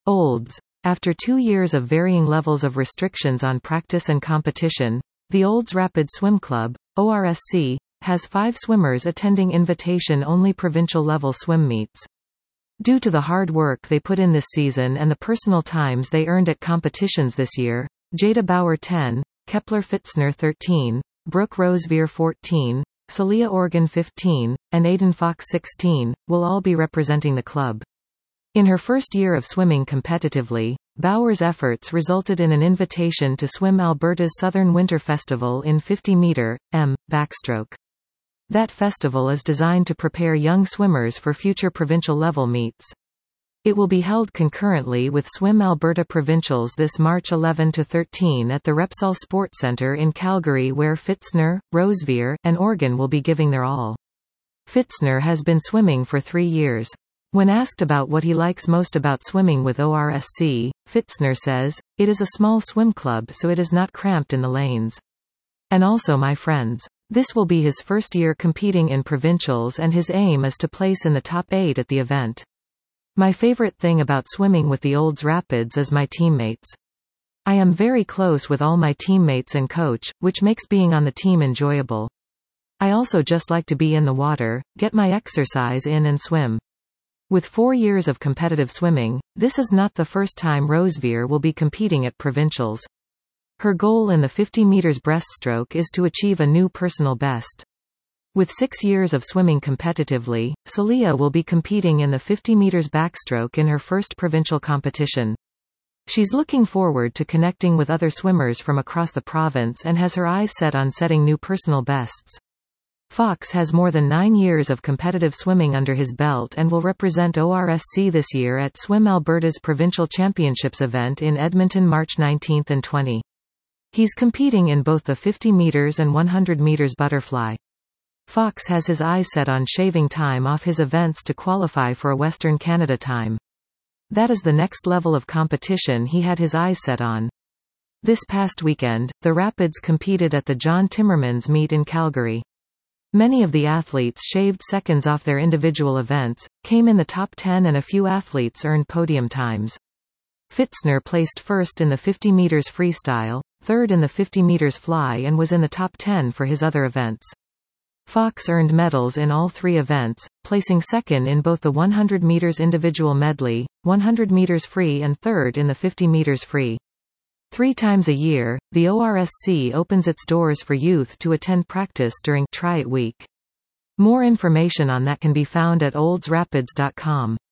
Olds. After 2 years of varying levels of restrictions on practice and competition, the Olds Rapid Swim Club, ORSC, has 5 swimmers attending invitation-only provincial-level swim meets. Due to the hard work they put in this season and the personal times they earned at competitions this year, Jada Bauer 10, Kepler Fitzner 13, Brooke Rosevear 14, Celia Organ 15, and Aidan Fox 16, will all be representing the club. In her first year of swimming competitively, Bauer's efforts resulted in an invitation to swim Alberta's Southern Winter Festival in 50-meter backstroke. That festival is designed to prepare young swimmers for future provincial-level meets. It will be held concurrently with Swim Alberta Provincials this March 11 to 13 at the Repsol Sports Centre in Calgary, where Fitzner, Rosevear, and Organ will be giving their all. Fitzner has been swimming for 3 years. When asked about what he likes most about swimming with ORSC, Fitzner says, "It is a small swim club, so it is not cramped in the lanes. And also my friends. This will be his first year competing in provincials and his aim is to place in the top 8 at the event. My favorite thing about swimming with the Olds Rapids is my teammates. I am very close with all my teammates and coach, which makes being on the team enjoyable. I also just like to be in the water, get my exercise in and swim." With 4 years of competitive swimming, this is not the first time Rosevear will be competing at provincials. Her goal in the 50 meters breaststroke is to achieve a new personal best. With 6 years of swimming competitively, Celia will be competing in the 50 meters backstroke in her first provincial competition. She's looking forward to connecting with other swimmers from across the province and has her eyes set on setting new personal bests. Fox has more than 9 years of competitive swimming under his belt and will represent ORSC this year at Swim Alberta's Provincial Championships event in Edmonton March 19 and 20. He's competing in both the 50 meters and 100 meters butterfly. Fox has his eyes set on shaving time off his events to qualify for a Western Canada time. That is the next level of competition he had his eyes set on. This past weekend, the Rapids competed at the John Timmermans meet in Calgary. Many of the athletes shaved seconds off their individual events, came in the top 10 and a few athletes earned podium times. Fitzner placed first in the 50 meters freestyle, third in the 50 meters fly and was in the top 10 for his other events. Fox earned medals in all 3 events, placing second in both the 100 meters individual medley, 100 meters free and third in the 50 meters free. 3 times a year, the ORSC opens its doors for youth to attend practice during Try It Week. More information on that can be found at oldsrapids.com.